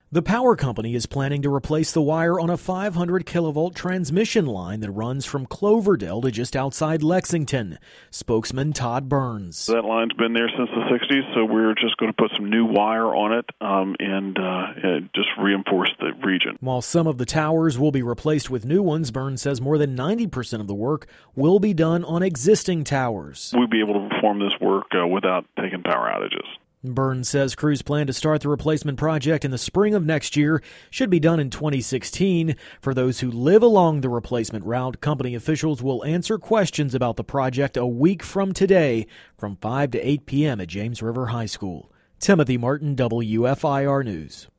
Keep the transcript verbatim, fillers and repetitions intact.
The power company is planning to replace the wire on a five hundred kilovolt transmission line that runs from Cloverdale to just outside Lexington. Spokesman Todd Burns. That line's been there since the sixties, so we're just going to put some new wire on it um, and uh, just reinforce the region. While some of the towers will be replaced with new ones, Burns says more than ninety percent of the work will be done on existing towers. We'll be able to perform this work uh, without taking power outages. Burns says crews plan to start the replacement project in the spring of next year. Should be done in twenty sixteen. For those who live along the replacement route, company officials will answer questions about the project a week from today from five to eight p.m. at James River High School. Timothy Martin, W F I R News.